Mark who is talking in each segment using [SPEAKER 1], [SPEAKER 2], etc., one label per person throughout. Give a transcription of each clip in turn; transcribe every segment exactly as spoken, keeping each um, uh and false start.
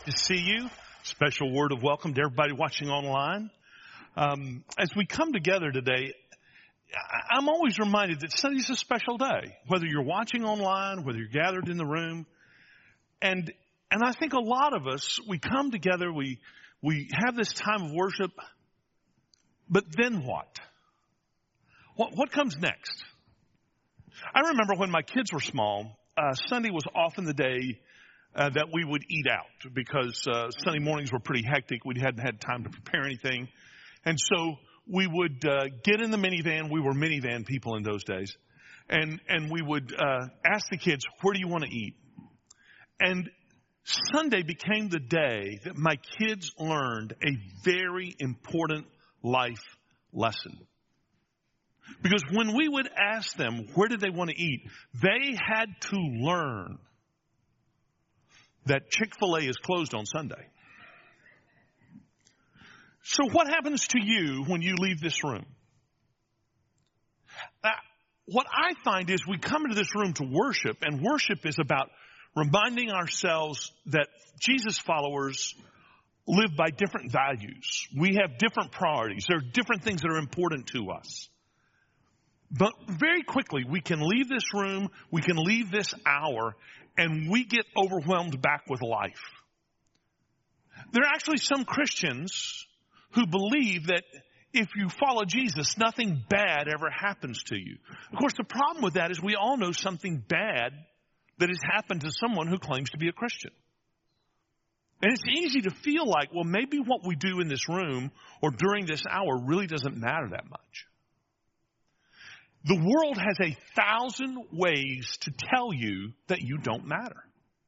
[SPEAKER 1] to see you. Special word of welcome to everybody watching online. Um, as we come together today, I'm always reminded that Sunday's a special day, whether you're watching online, whether you're gathered in the room. And and I think a lot of us, we come together, we we have this time of worship, but then what? What, what comes next? I remember when my kids were small, uh, Sunday was often the day uh, that we would eat out because uh, Sunday mornings were pretty hectic. We hadn't had time to prepare anything. And so we would uh, get in the minivan. We were minivan people in those days. And and we would uh, ask the kids, where do you want to eat? And Sunday became the day that my kids learned a very important life lesson. Because when we would ask them, where did they want to eat? They had to learn that Chick-fil-A is closed on Sunday. So what happens to you when you leave this room? Uh, what I find is we come into this room to worship, and worship is about reminding ourselves that Jesus followers live by different values. We have different priorities. There are different things that are important to us. But very quickly, we can leave this room, we can leave this hour, and we get overwhelmed back with life. There are actually some Christians who believe that if you follow Jesus, nothing bad ever happens to you. Of course, the problem with that is we all know something bad that has happened to someone who claims to be a Christian. And it's easy to feel like, well, maybe what we do in this room or during this hour really doesn't matter that much. The world has a thousand ways to tell you that you don't matter.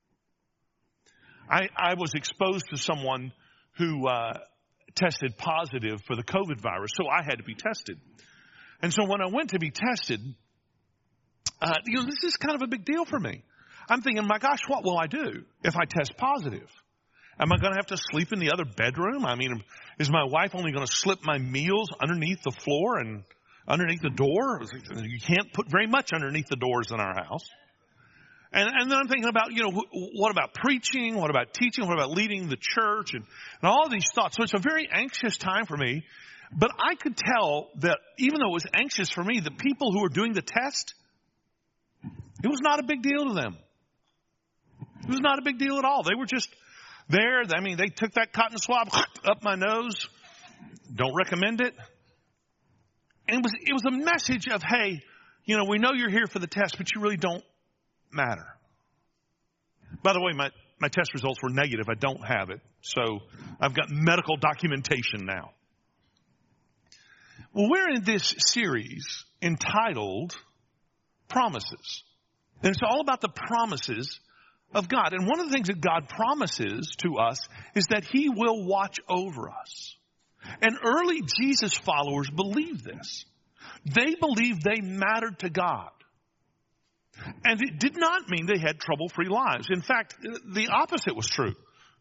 [SPEAKER 1] I, I was exposed to someone who uh, tested positive for the COVID virus, so I had to be tested. And so when I went to be tested, uh, you know, this is kind of a big deal for me. I'm thinking, my gosh, what will I do if I test positive? Am I going to have to sleep in the other bedroom? I mean, is my wife only going to slip my meals underneath the floor and underneath the door? You can't put very much underneath the doors in our house. And, and then I'm thinking about, you know, what about preaching? What about teaching? What about leading the church? And, and all of these thoughts. So it's a very anxious time for me. But I could tell that even though it was anxious for me, the people who were doing the test, it was not a big deal to them. It was not a big deal at all. They were just there. I mean, they took that cotton swab up my nose. Don't recommend it. And it was, it was a message of, hey, you know, we know you're here for the test, but you really don't matter. By the way, my, my test results were negative. I don't have it. So I've got medical documentation now. Well, we're in this series entitled Promises. And it's all about the promises of God. And one of the things that God promises to us is that He will watch over us. And early Jesus followers believed this. They believed they mattered to God. And it did not mean they had trouble-free lives. In fact, the opposite was true.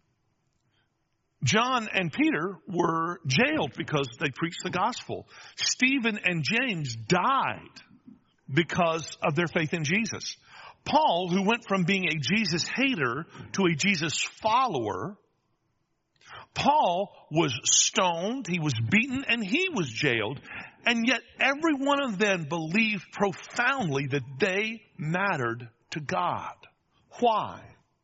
[SPEAKER 1] John and Peter were jailed because they preached the gospel. Stephen and James died because of their faith in Jesus. Paul, who went from being a Jesus hater to a Jesus follower, Paul was stoned, he was beaten, and he was jailed. And yet every one of them believed profoundly that they mattered to God. Why?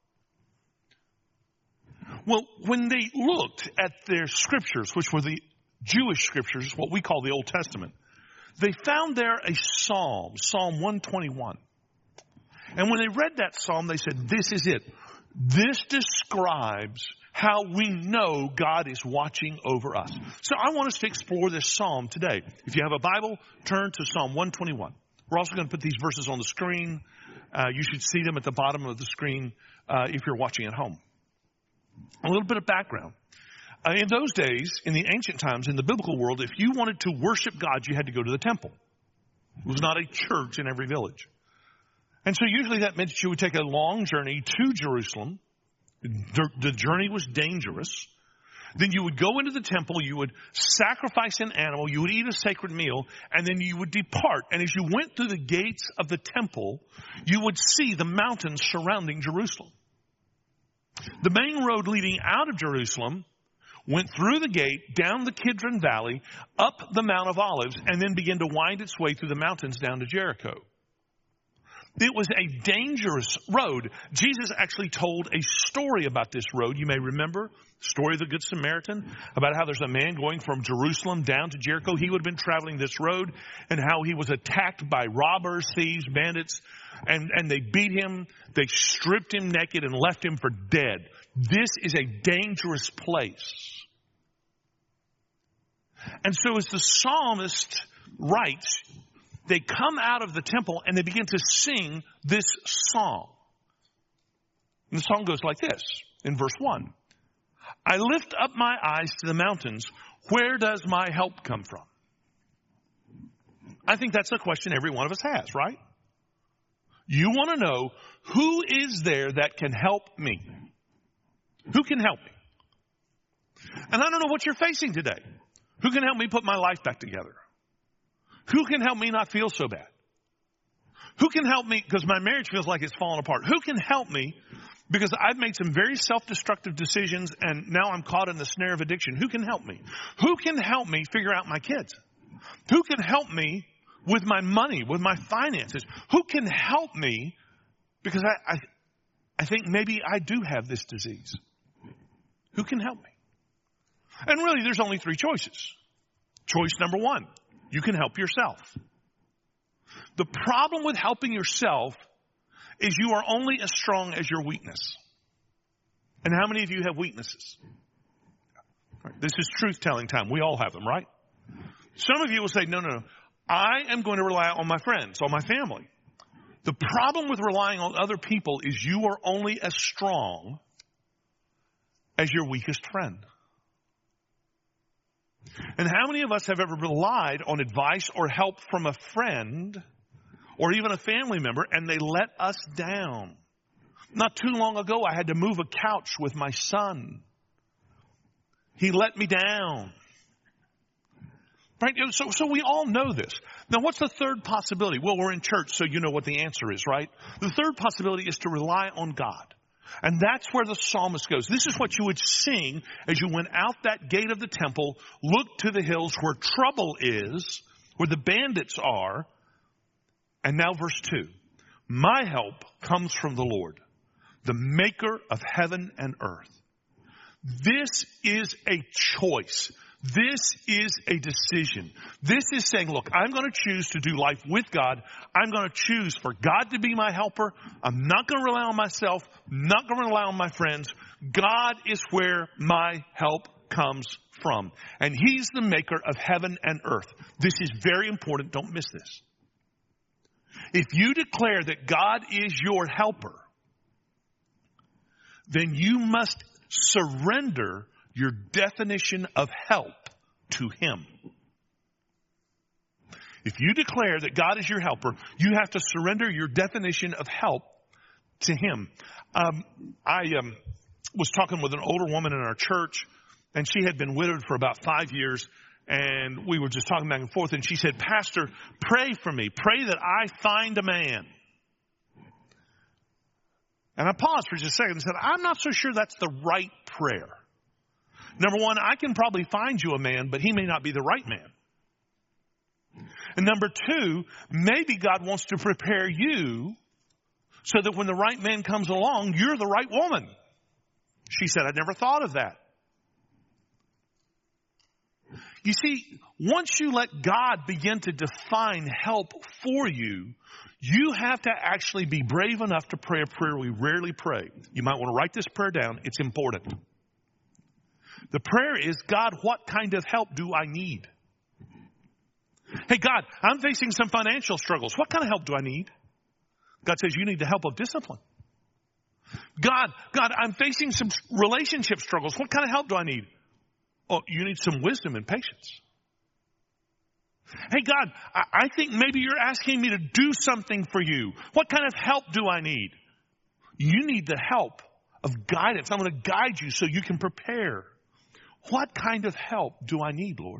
[SPEAKER 1] Well, when they looked at their scriptures, which were the Jewish scriptures, what we call the Old Testament, they found there a psalm, Psalm one twenty-one. And when they read that psalm, they said, this is it. This describes how we know God is watching over us. So I want us to explore this psalm today. If you have a Bible, turn to Psalm one twenty-one. We're also going to put these verses on the screen. Uh, you should see them at the bottom of the screen uh, if you're watching at home. A little bit of background. Uh, in those days, in the ancient times, in the biblical world, if you wanted to worship God, you had to go to the temple. It was not a church in every village. And so usually that meant that you would take a long journey to Jerusalem. The journey was dangerous. Then you would go into the temple, you would sacrifice an animal, you would eat a sacred meal, and then you would depart. And as you went through the gates of the temple, you would see the mountains surrounding Jerusalem. The main road leading out of Jerusalem went through the gate, down the Kidron Valley, up the Mount of Olives, and then began to wind its way through the mountains down to Jericho. It was a dangerous road. Jesus actually told a story about this road. You may remember the story of the Good Samaritan, about how there's a man going from Jerusalem down to Jericho. He would have been traveling this road, and how he was attacked by robbers, thieves, bandits, and, and they beat him. They stripped him naked and left him for dead. This is a dangerous place. And so as the psalmist writes, they come out of the temple and they begin to sing this song. And the song goes like this in verse one. I lift up my eyes to the mountains. Where does my help come from? I think that's a question every one of us has, right? You want to know, who is there that can help me? Who can help me? And I don't know what you're facing today. Who can help me put my life back together? Who can help me not feel so bad? Who can help me because my marriage feels like it's falling apart? Who can help me because I've made some very self-destructive decisions and now I'm caught in the snare of addiction? Who can help me? Who can help me figure out my kids? Who can help me with my money, with my finances? Who can help me because I, I, I think maybe I do have this disease? Who can help me? And really, there's only three choices. Choice number one, you can help yourself. The problem with helping yourself is you are only as strong as your weakness. And how many of you have weaknesses? This is truth-telling time. We all have them, right? Some of you will say, no, no, no. I am going to rely on my friends, on my family. The problem with relying on other people is you are only as strong as your weakest friend. And how many of us have ever relied on advice or help from a friend or even a family member and they let us down? Not too long ago, I had to move a couch with my son. He let me down. Right? So, so we all know this. Now, what's the third possibility? Well, we're in church, so you know what the answer is, right? The third possibility is to rely on God. And that's where the psalmist goes. This is what you would sing as you went out that gate of the temple, look to the hills where trouble is, where the bandits are. And now verse two. My help comes from the Lord, the maker of heaven and earth. This is a choice. This is a decision. This is saying, look, I'm going to choose to do life with God. I'm going to choose for God to be my helper. I'm not going to rely on myself. Not going to rely on my friends. God is where my help comes from. And He's the maker of heaven and earth. This is very important. Don't miss this. If you declare that God is your helper, then you must surrender your definition of help to Him. If you declare that God is your helper, you have to surrender your definition of help to Him. Um, I um, was talking with an older woman in our church, and she had been widowed for about five years, and we were just talking back and forth, and she said, Pastor, pray for me. Pray that I find a man. And I paused for just a second and said, I'm not so sure that's the right prayer. Number one, I can probably find you a man, but he may not be the right man. And number two, maybe God wants to prepare you so that when the right man comes along, you're the right woman. She said, I never thought of that. You see, once you let God begin to define help for you, you have to actually be brave enough to pray a prayer we rarely pray. You might want to write this prayer down. It's important. The prayer is, God, what kind of help do I need? Hey, God, I'm facing some financial struggles. What kind of help do I need? God says, you need the help of discipline. God, God, I'm facing some relationship struggles. What kind of help do I need? Oh, you need some wisdom and patience. Hey, God, I, I think maybe you're asking me to do something for you. What kind of help do I need? You need the help of guidance. I'm going to guide you so you can prepare. What kind of help do I need, Lord?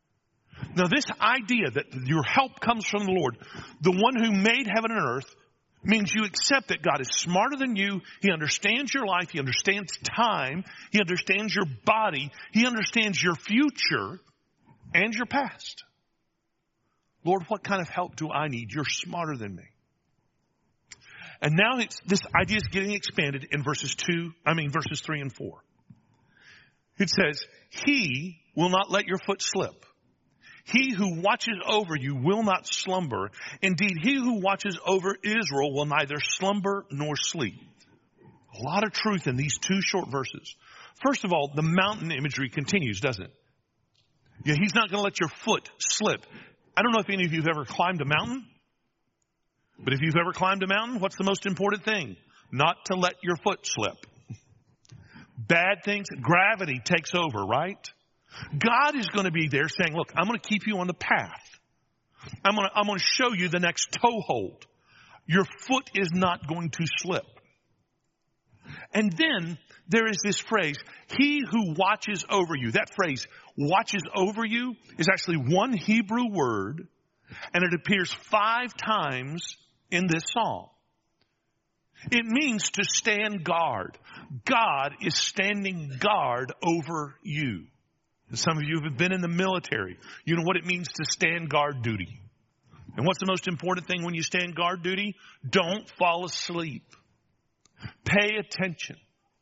[SPEAKER 1] Now, this idea that your help comes from the Lord, the one who made heaven and earth, means you accept that God is smarter than you. He understands your life. He understands time. He understands your body. He understands your future and your past. Lord, what kind of help do I need? You're smarter than me. And now it's, this idea is getting expanded in verses two, I mean verses three and four. It says, He will not let your foot slip. He who watches over you will not slumber. Indeed, he who watches over Israel will neither slumber nor sleep. A lot of truth in these two short verses. First of all, the mountain imagery continues, doesn't it? Yeah, he's not going to let your foot slip. I don't know if any of you have ever climbed a mountain, but if you've ever climbed a mountain, what's the most important thing? Not to let your foot slip. Bad things, gravity takes over, right? God is going to be there saying, look, I'm going to keep you on the path. I'm going to, I'm going to show you the next toehold. Your foot is not going to slip. And then there is this phrase, he who watches over you. That phrase, watches over you, is actually one Hebrew word, and it appears five times in this psalm. It means to stand guard. God is standing guard over you. Some of you have been in the military. You know what it means to stand guard duty. And what's the most important thing when you stand guard duty? Don't fall asleep. Pay attention.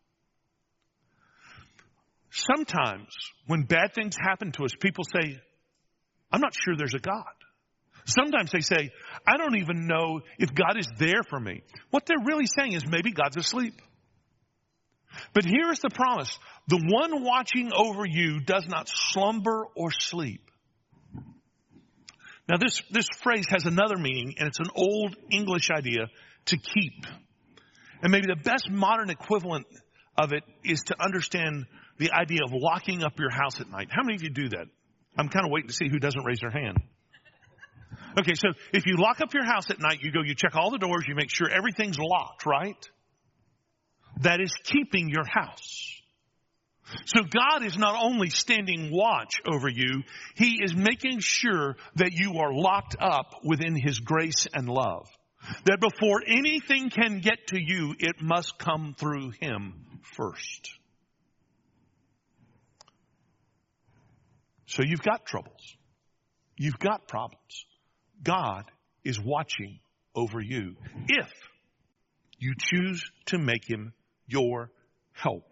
[SPEAKER 1] Sometimes when bad things happen to us, people say, I'm not sure there's a God. Sometimes they say, I don't even know if God is there for me. What they're really saying is maybe God's asleep. But here is the promise. The one watching over you does not slumber or sleep. Now this, this phrase has another meaning, and it's an old English idea, to keep. And maybe the best modern equivalent of it is to understand the idea of locking up your house at night. How many of you do that? I'm kind of waiting to see who doesn't raise their hand. Okay, so if you lock up your house at night, you go, you check all the doors, you make sure everything's locked, right? That is keeping your house. So God is not only standing watch over you, He is making sure that you are locked up within His grace and love. That before anything can get to you, it must come through Him first. So you've got troubles. You've got problems. God is watching over you if you choose to make Him your help.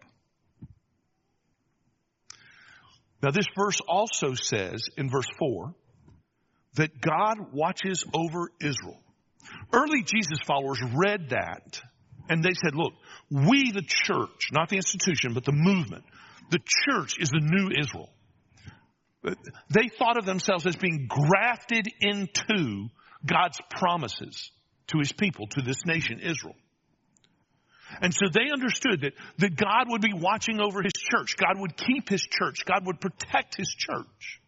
[SPEAKER 1] Now this verse also says in verse four that God watches over Israel. Early Jesus followers read that and they said, look, we the church, not the institution, but the movement, the church is the new Israel. They thought of themselves as being grafted into God's promises to His people, to this nation, Israel. And so they understood that, that God would be watching over His church. God would keep His church. God would protect His church.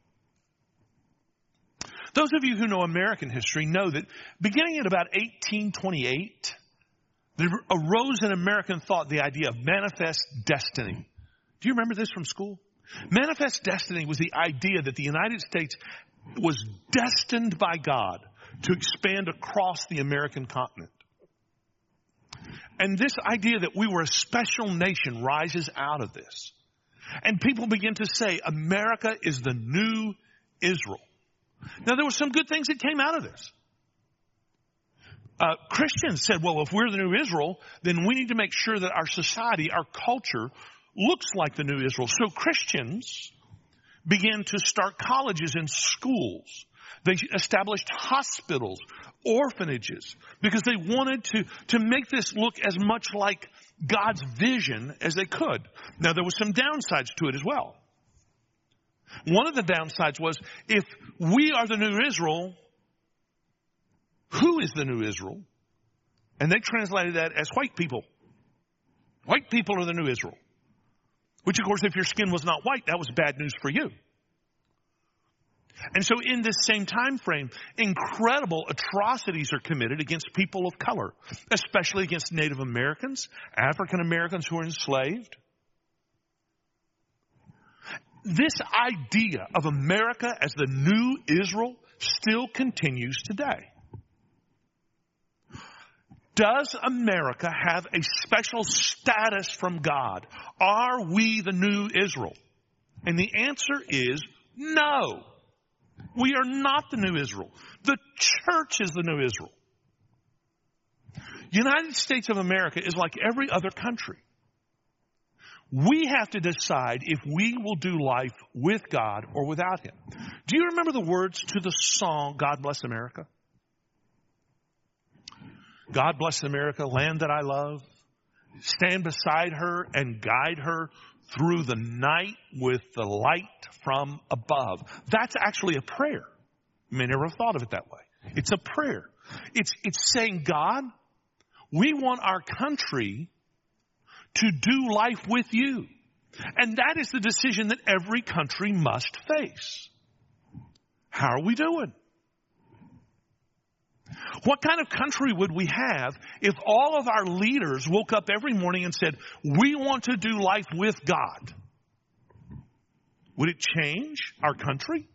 [SPEAKER 1] Those of you who know American history know that beginning at about eighteen twenty-eight, there arose in American thought the idea of manifest destiny. Do you remember this from school? Manifest destiny was the idea that the United States was destined by God to expand across the American continent. And this idea that we were a special nation rises out of this. And people begin to say, America is the new Israel. Now, there were some good things that came out of this. Uh, Christians said, well, if we're the new Israel, then we need to make sure that our society, our culture, looks like the new Israel. So Christians began to start colleges and schools. They established hospitals, orphanages, because they wanted to, to make this look as much like God's vision as they could. Now, there were some downsides to it as well. One of the downsides was, if we are the new Israel, who is the new Israel? And they translated that as white people. White people are the new Israel. Which, of course, if your skin was not white, that was bad news for you. And so in this same time frame, incredible atrocities are committed against people of color, especially against Native Americans, African Americans who are enslaved. This idea of America as the new Israel still continues today. Does America have a special status from God? Are we the new Israel? And the answer is no. We are not the new Israel. The church is the new Israel. United States of America is like every other country. We have to decide if we will do life with God or without Him. Do you remember the words to the song, God Bless America? God bless America, land that I love. Stand beside her and guide her through the night with the light from above. That's actually a prayer. You may never have thought of it that way. It's a prayer. It's, it's saying, God, we want our country to do life with you. And that is the decision that every country must face. How are we doing? What kind of country would we have if all of our leaders woke up every morning and said, we want to do life with God? Would it change our country?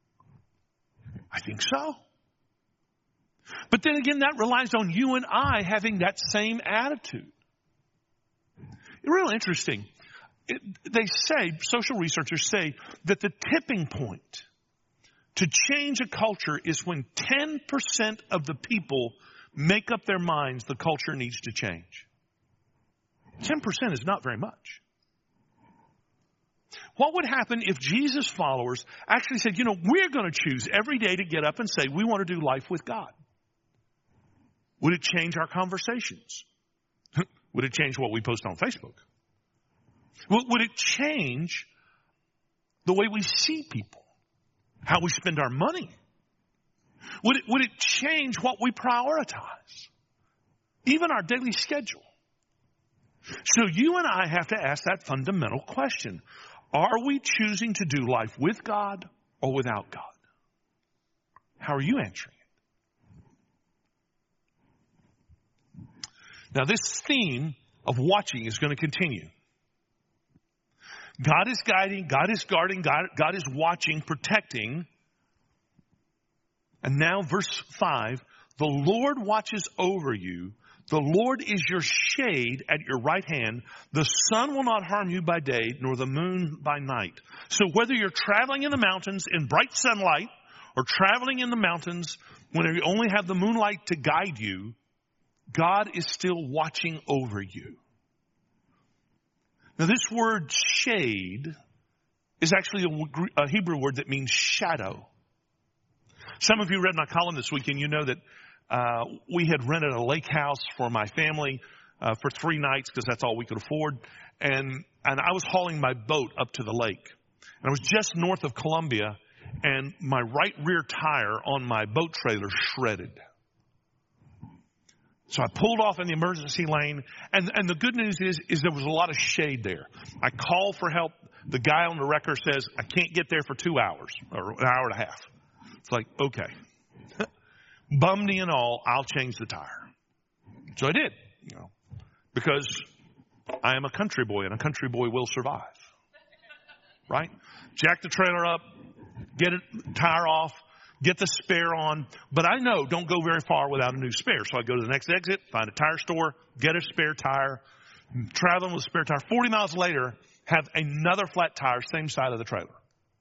[SPEAKER 1] I think so. But then again, that relies on you and I having that same attitude. It's real interesting. It, they say, social researchers say, that the tipping point to change a culture is when ten percent of the people make up their minds the culture needs to change. ten percent is not very much. What would happen if Jesus' followers actually said, you know, we're going to choose every day to get up and say we want to do life with God? Would it change our conversations? Would it change what we post on Facebook? Would it change the way we see people? How we spend our money? Would it, would it change what we prioritize? Even our daily schedule. So you and I have to ask that fundamental question. Are we choosing to do life with God or without God? How are you answering it? Now this theme of watching is going to continue. God is guiding, God is guarding, God, God is watching, protecting. And now verse five, the Lord watches over you. The Lord is your shade at your right hand. The sun will not harm you by day, nor the moon by night. So whether you're traveling in the mountains in bright sunlight or traveling in the mountains when you only have the moonlight to guide you, God is still watching over you. Now this word shade is actually a, a Hebrew word that means shadow. Some of you read my column this weekend. You know that uh, we had rented a lake house for my family uh, for three nights because that's all we could afford. And, and I was hauling my boat up to the lake. And I was just north of Columbia, and my right rear tire on my boat trailer shredded. So I pulled off in the emergency lane, and, and the good news is, is there was a lot of shade there. I called for help. The guy on the wrecker says, I can't get there for two hours, or an hour and a half. It's like, okay. Bummed and all, I'll change the tire. So I did, you know, because I am a country boy, and a country boy will survive. Right? Jack the trailer up, get a tire off, get the spare on. But I know don't go very far without a new spare. So I go to the next exit, find a tire store, get a spare tire, traveling with a spare tire. forty miles later, have another flat tire, same side of the trailer.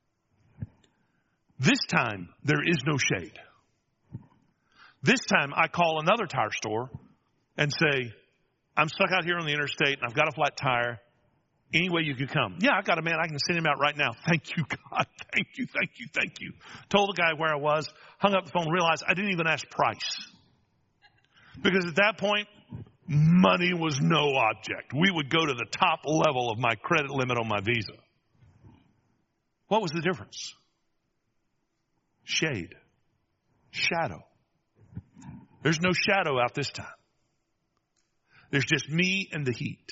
[SPEAKER 1] This time, there is no shade. This time, I call another tire store and say, I'm stuck out here on the interstate, and I've got a flat tire. Any way you could come? Yeah, I got a man. I can send him out right now. Thank you, God. Thank you, thank you, thank you. Told the guy where I was, hung up the phone, realized I didn't even ask price. Because at that point, money was no object. We would go to the top level of my credit limit on my Visa. What was the difference? Shade. Shadow. There's no shadow out this time. There's just me and the heat.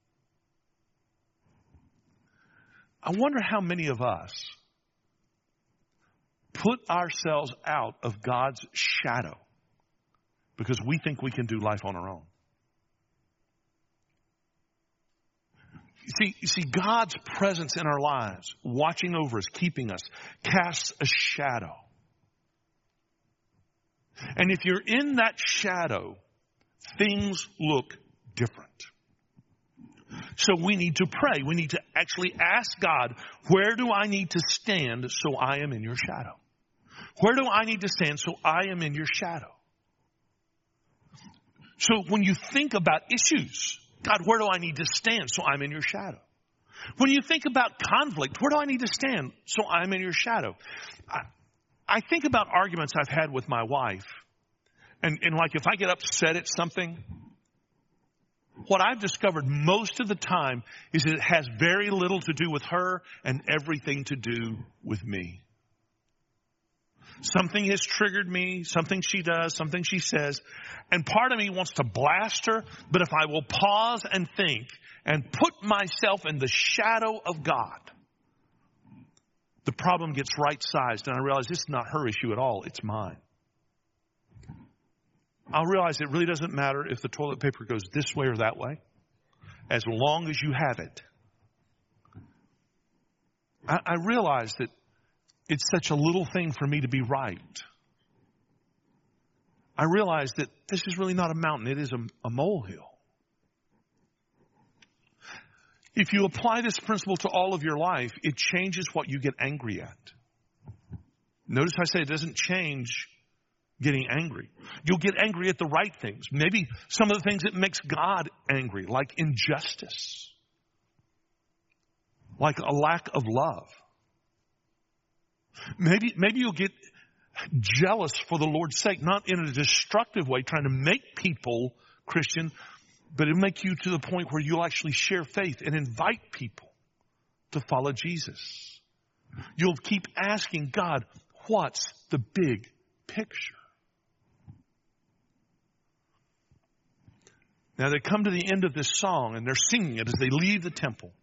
[SPEAKER 1] I wonder how many of us put ourselves out of God's shadow because we think we can do life on our own. You see, you see, God's presence in our lives, watching over us, keeping us, casts a shadow. And if you're in that shadow, things look different. So we need to pray. We need to actually ask God, where do I need to stand so I am in your shadow? Where do I need to stand so I am in your shadow? So when you think about issues, God, where do I need to stand so I'm in your shadow? When you think about conflict, where do I need to stand so I'm in your shadow? I, I think about arguments I've had with my wife. And, and like if I get upset at something, what I've discovered most of the time is that it has very little to do with her and everything to do with me. Something has triggered me, something she does, something she says, and part of me wants to blast her, but if I will pause and think and put myself in the shadow of God, the problem gets right-sized, and I realize this is not her issue at all, it's mine. I'll realize it really doesn't matter if the toilet paper goes this way or that way, as long as you have it. I, I realize that it's such a little thing for me to be right. I realize that this is really not a mountain, it is a, a molehill. If you apply this principle to all of your life, it changes what you get angry at. Notice I say it doesn't change getting angry. You'll get angry at the right things. Maybe some of the things that makes God angry, like injustice, like a lack of love. Maybe, maybe you'll get jealous for the Lord's sake, not in a destructive way, trying to make people Christian, but it'll make you to the point where you'll actually share faith and invite people to follow Jesus. You'll keep asking God, what's the big picture? Now they come to the end of this song and they're singing it as they leave the temple.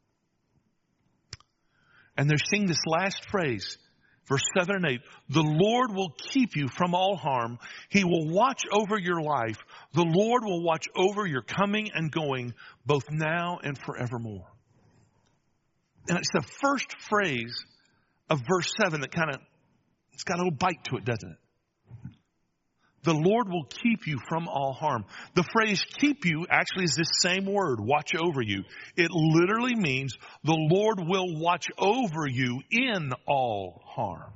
[SPEAKER 1] And they're singing this last phrase, verse seven and eight. The Lord will keep you from all harm. He will watch over your life. The Lord will watch over your coming and going, both now and forevermore. And it's the first phrase of verse seven that kind of, it's got a little bite to it, doesn't it? The Lord will keep you from all harm. The phrase keep you actually is this same word, watch over you. It literally means the Lord will watch over you in all harm.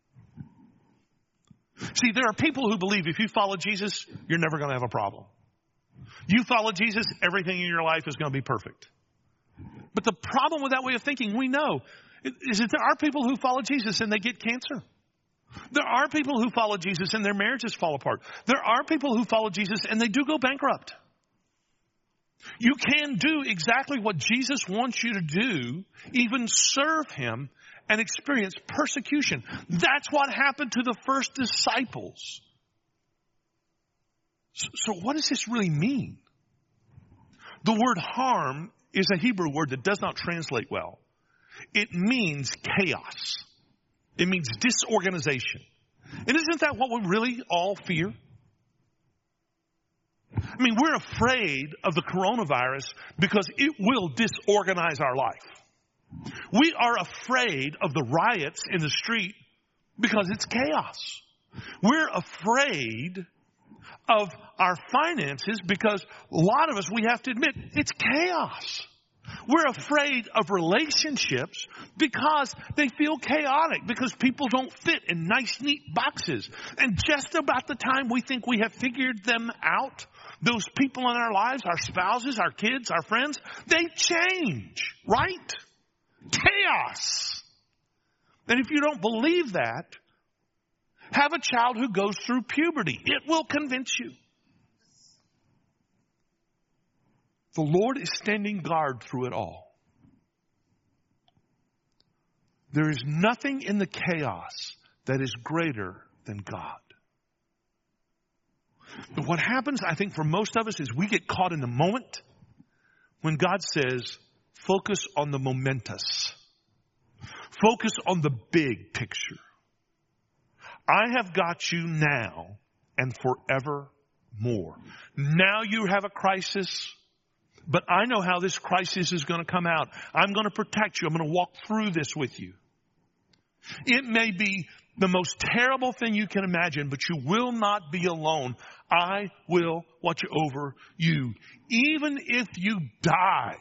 [SPEAKER 1] See, there are people who believe if you follow Jesus, you're never going to have a problem. You follow Jesus, everything in your life is going to be perfect. But the problem with that way of thinking, we know, is that there are people who follow Jesus and they get cancer. There are people who follow Jesus and their marriages fall apart. There are people who follow Jesus and they do go bankrupt. You can do exactly what Jesus wants you to do, even serve him and experience persecution. That's what happened to the first disciples. So, so what does this really mean? The word harm is a Hebrew word that does not translate well. It means chaos. It means disorganization. And isn't that what we really all fear? I mean, we're afraid of the coronavirus because it will disorganize our life. We are afraid of the riots in the street because it's chaos. We're afraid of our finances because a lot of us, we have to admit, it's chaos. We're afraid of relationships because they feel chaotic, because people don't fit in nice, neat boxes. And just about the time we think we have figured them out, those people in our lives, our spouses, our kids, our friends, they change, right? Chaos. And if you don't believe that, have a child who goes through puberty. It will convince you. The Lord is standing guard through it all. There is nothing in the chaos that is greater than God. But what happens, I think, for most of us is we get caught in the moment when God says, focus on the momentous. Focus on the big picture. I have got you now and forevermore. Now you have a crisis. But I know how this crisis is going to come out. I'm going to protect you. I'm going to walk through this with you. It may be the most terrible thing you can imagine, but you will not be alone. I will watch over you. Even if you die,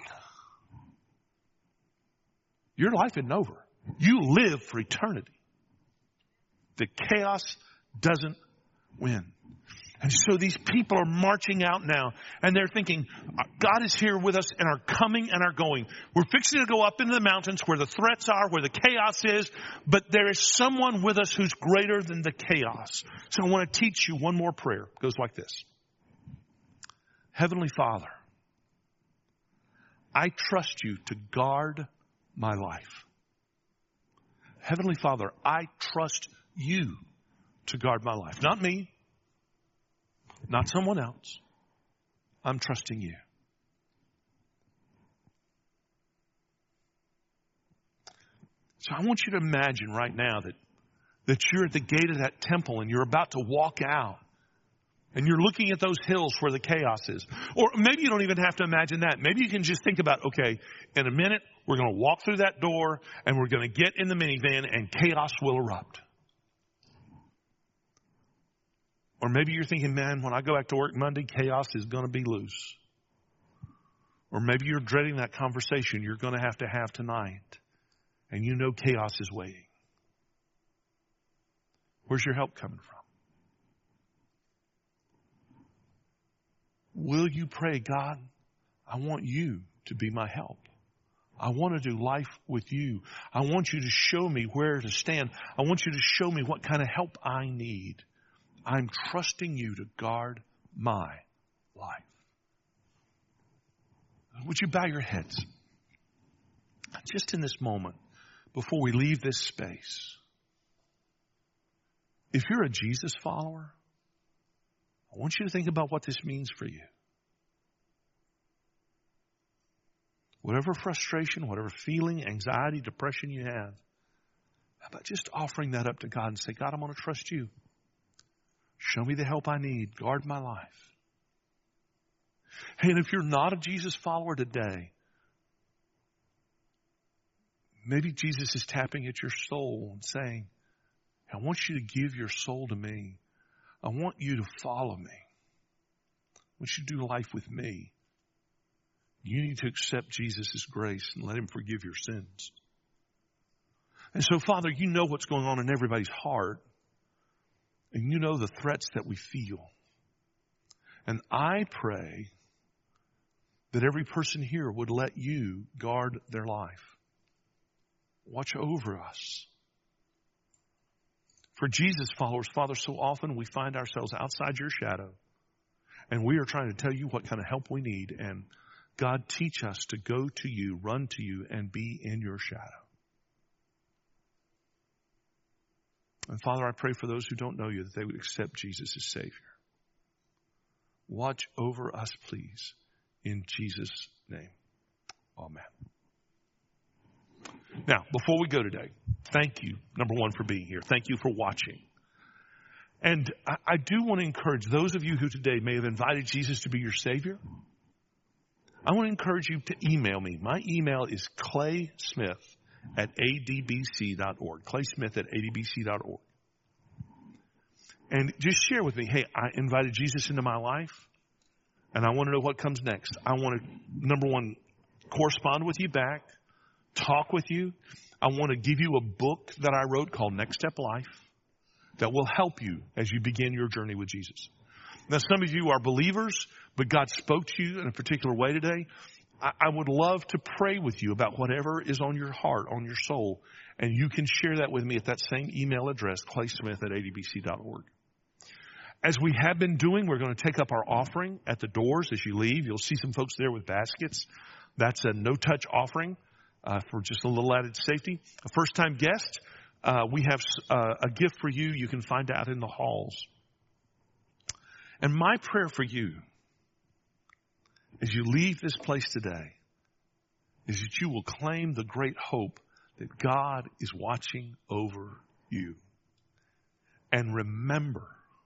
[SPEAKER 1] your life isn't over. You live for eternity. The chaos doesn't win. And so these people are marching out now, and they're thinking, God is here with us and are coming and are going. We're fixing to go up into the mountains where the threats are, where the chaos is, but there is someone with us who's greater than the chaos. So I want to teach you one more prayer. It goes like this. Heavenly Father, I trust you to guard my life. Heavenly Father, I trust you to guard my life. Not me. Not someone else. I'm trusting you. So I want you to imagine right now that, that you're at the gate of that temple and you're about to walk out. And you're looking at those hills where the chaos is. Or maybe you don't even have to imagine that. Maybe you can just think about, okay, in a minute, we're going to walk through that door and we're going to get in the minivan and chaos will erupt. Or maybe you're thinking, man, when I go back to work Monday, chaos is going to be loose. Or maybe you're dreading that conversation you're going to have to have tonight. And you know chaos is waiting. Where's your help coming from? Will you pray, God, I want you to be my help. I want to do life with you. I want you to show me where to stand. I want you to show me what kind of help I need. I'm trusting you to guard my life. Would you bow your heads? Just in this moment, before we leave this space. If you're a Jesus follower, I want you to think about what this means for you. Whatever frustration, whatever feeling, anxiety, depression you have, how about just offering that up to God and say, God, I'm going to trust you. Show me the help I need. Guard my life. Hey, and if you're not a Jesus follower today, maybe Jesus is tapping at your soul and saying, I want you to give your soul to me. I want you to follow me. I want you to do life with me. You need to accept Jesus' grace and let him forgive your sins. And so, Father, you know what's going on in everybody's heart. And you know the threats that we feel. And I pray that every person here would let you guard their life. Watch over us. For Jesus followers, Father, so often we find ourselves outside your shadow. And we are trying to tell you what kind of help we need. And God, teach us to go to you, run to you, and be in your shadow. And Father, I pray for those who don't know you that they would accept Jesus as Savior. Watch over us, please, in Jesus' name. Amen. Now, before we go today, thank you, number one, for being here. Thank you for watching. And I, I do want to encourage those of you who today may have invited Jesus to be your Savior. I want to encourage you to email me. My email is claysmith at a d b c dot org. claysmith at a d b c dot org. And just share with me, hey, I invited Jesus into my life, and I want to know what comes next. I want to, number one, correspond with you back, talk with you. I want to give you a book that I wrote called Next Step Life that will help you as you begin your journey with Jesus. Now, some of you are believers, but God spoke to you in a particular way today. I, I would love to pray with you about whatever is on your heart, on your soul. And you can share that with me at that same email address, claysmith at a d b c dot org. As we have been doing, we're going to take up our offering at the doors as you leave. You'll see some folks there with baskets. That's a no-touch offering uh, for just a little added safety. A first-time guest, uh, we have uh, a gift for you. You can find out in the halls. And my prayer for you as you leave this place today is that you will claim the great hope that God is watching over you. And remember,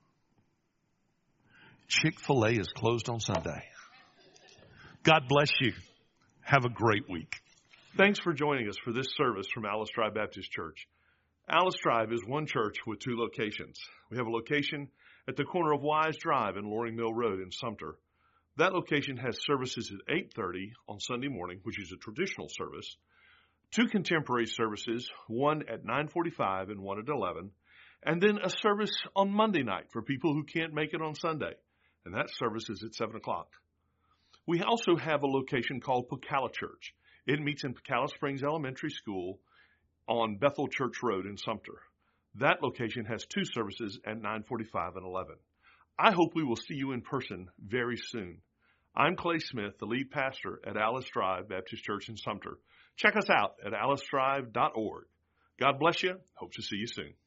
[SPEAKER 1] Chick-fil-A is closed on Sunday. God bless you. Have a great week. Thanks for joining us for this service from Alice Dry Baptist Church.
[SPEAKER 2] Alice Drive is one church with two locations. We have a location at the corner of Wise Drive and Loring Mill Road in Sumter. That location has services at eight thirty on Sunday morning, which is a traditional service, two contemporary services, one at nine forty-five and one at eleven, and then a service on Monday night for people who can't make it on Sunday, and that service is at seven o'clock. We also have a location called Pocalla Church. It meets in Pocalla Springs Elementary School on Bethel Church Road in Sumter. That location has two services at nine forty-five and eleven. I hope we will see you in person very soon. I'm Clay Smith, the lead pastor at Alice Drive Baptist Church in Sumter. Check us out at alice drive dot org. God bless you. Hope to see you soon.